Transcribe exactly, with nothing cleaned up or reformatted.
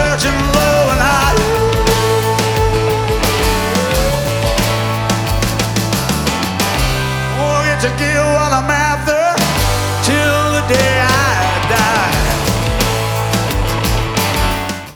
searching low and high. Oh, get to give what I'm after till the day I die.